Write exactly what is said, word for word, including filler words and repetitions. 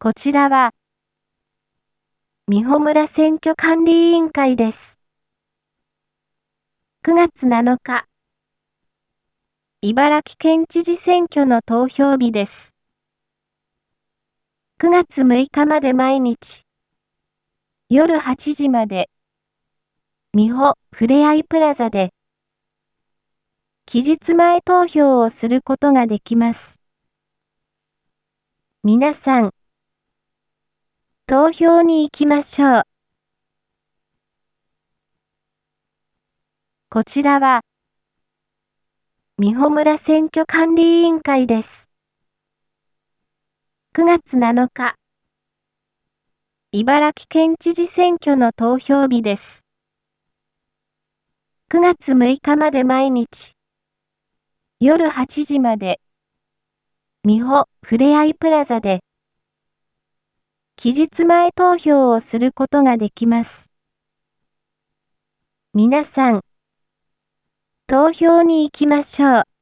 こちらは、美穂村選挙管理委員会です。くがつなのか、茨城県知事選挙の投票日です。くがつむいかまで毎日、夜はちじまで、美穂ふれあいプラザで、期日前投票をすることができます。皆さん、投票に行きましょう。こちらは、美穂村選挙管理委員会です。くがつなのか、茨城県知事選挙の投票日です。くがつむいかまで毎日、夜はちじまで、美穂ふれあいプラザで、期日前投票をすることができます。皆さん、投票に行きましょう。